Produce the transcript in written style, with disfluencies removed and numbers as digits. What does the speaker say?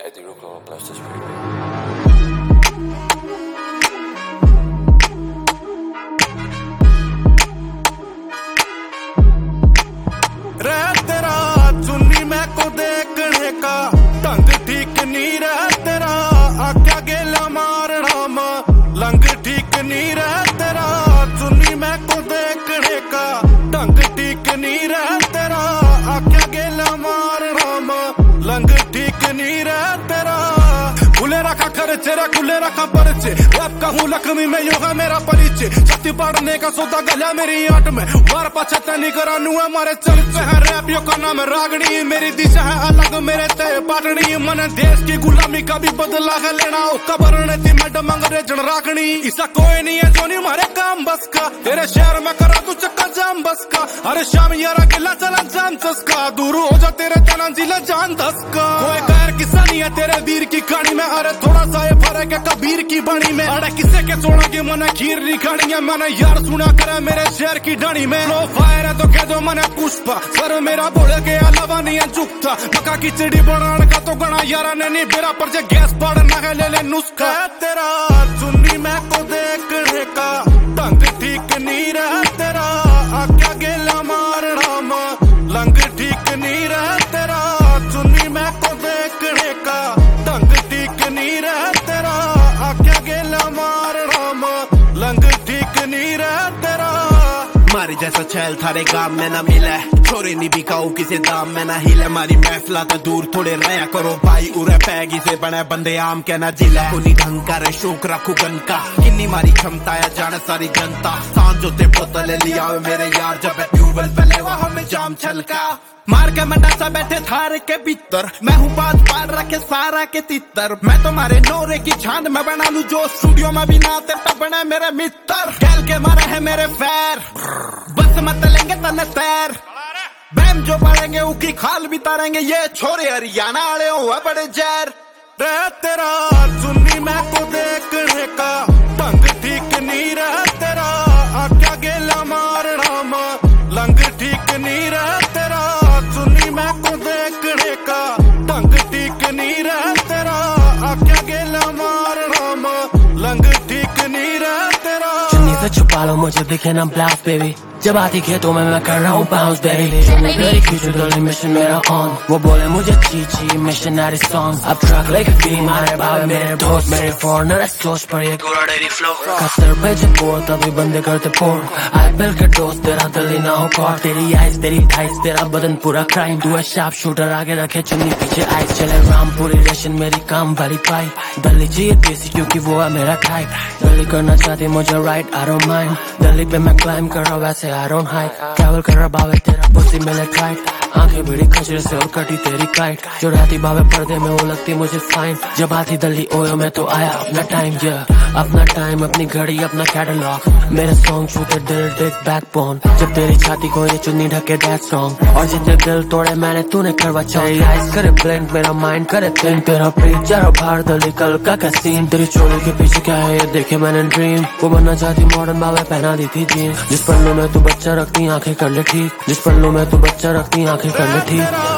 Eddie Ruko, Blaster Spirit. ढंग ठीक नहीं रह तेरा आख्या गेला मारना मां लंग ठीक नहीं रह तेरा चुन्नी मैं को देखने का ढंग ठीक नहीं रह तेरा आख्या गेला मारना मां लंग ठीक नहीं रह तेरा खुले रखा खर्चे रे खुले रखा परचे रब का हूँ लक्ष्मी में योगा मेरा परिचय छत्ती पढ़ने का सौदा गला मेरी आट में वार पछता नहीं करानू है मारे चलते हैं रैप यो का नाम रागनी मेरी दिशा है अलग मेरे तय पाटनी मन देश की गुलामी का भी बदला है लेना कबर ने थी मैडम अंग्रेजन राखनी ऐसा कोई नहीं है जो नहीं मारे काम बस का तेरे शहर में करा तू चक्का जाम बस का अरे शाम यारा गिला चला जाम चस्का दूर हो जा तेरे तना जिला जान दस का कोई गैर किस्सा नहीं है तेरे वीर की कहानी में अरे थोड़ा सा ये फर्क है कबीर की बणी में अरे किसे के सोना की मना खीर नहीं खानी है मैंने यार सुना करे मेरे शहर की ढाणी में लो फायर है तो कह दो मने पुष्पा सर मेरा बोले के अलावा नहीं है झुकता मका की चिड़ी बनाने का तो गणा यारा ने नहीं बेरा पर जे गैस पड़ना है ले ले नुस्खा तेरा चुन्नी मैं को देखने का ढंग ठीक नहीं रह तेरा आख्या गेला मारना मां लंग ठीक नहीं रह तेरा चुन्नी मैं को देखने का ढंग ठीक नहीं रह तेरा आख्या गेला मारना मां लंग ठीक नहीं रह तेरा मारी जैसा छैल थारे गांव में ना मिले छोरे नहीं बिकाऊ किसे दाम में ना हिले मारी महफिला तो दूर थोड़े रहा करो भाई उरे पैगी से बने बंदे आम के ना जिले कोनी ढंग करे शौक रखू गन का किन्नी मारी क्षमता है जाने सारी जनता सांझ होते बोतले लिया मेरे यार जब ट्यूबवेल पहले वहां में जाम छलका मार के मंडा सा बैठे थारे के भीतर मैं हूँ बात पार रखे सारा के तितर मैं तुम्हारे नोरे की छान में बना लू जो स्टूडियो में भी नाते पे बने मेरे मित्र खेल के मारे है मेरे फैर बस मत लेंगे तने तैर बैम जो पड़ेंगे उकी खाल भी तारेंगे ये छोरे हरियाणा वाले हुआ बड़े जहर रे तेरा चुन्नी मैं को देखने का ढंग ठीक नहीं रह तेरा आख्या गेला मारना मां लंग ठीक नहीं रह तेरा चुन्नी मैं को देखने का ढंग ठीक नहीं रह तेरा आख्या गेला मारना मां लंग ठीक नहीं रह तेरा चुन्नी से छुपा लो मुझे दिखे ना ब्लाउज बेबी जब आती खेतों में मैं कर रहा हूँ बाउंस बेबी मेरी फ्यूचर गर्ल मिशन मेरा ऑन वो बोले मुझे ची मिशनरी सॉन्ग अब ट्रक लेके फ्री मारे भावे मेरे दोस्त मेरे फॉरनर सोच पर ये पूरा डेरी फ्लो कस्टर पे जब बोर तभी बंदे करते पोर आई बिल के दोस्त तेरा दिल ही ना हो कॉर तेरी आइज तेरी थाइस तेरा बदन पूरा क्राइम तू है शार्प शूटर आगे रखे चुन्नी पीछे आइज चले रामपुरी रेशन मेरी काम भरी पाई दिल्ली चाहिए देसी क्योंकि वो है मेरा टाइप दिल्ली करना चाहती मुझे right I don't mind Delhi पे मैं क्लाइम कर रहा वैसे I don't hide ट्रैवल कर रहा बावे तेरा पुसी मिले टाइट आंखें बड़ी खचरे से और कटी तेरी काइट जो रहती बावे पर्दे में वो लगती मुझे फाइन जब आती दिल्ली ओयो में तो आया अपना टाइम अपना टाइम अपनी घड़ी अपना कैटलॉग मेरे सॉन्ग छूते दिल डिग बैकबोन जब तेरी छाती को ये चुन्नी ढके दैट सॉन्ग और जितने दिल तोड़े मैंने तूने करवा चाहिए आइस करे ब्लिंक मेरा माइंड करे थिंक तेरा प्रीचर और बाहर दिल्ली कल का सीन तेरी चोली के पीछे क्या है ये देखे मैंने ड्रीम वो बनना चाहती मॉडर्न बावे पहना दी थी जीन्स जिस पल्लू में तू बच्चा रखती आंखें कर ले ठीक जिस पल्लू में तू बच्चा रखती आंखें कर ले ठीक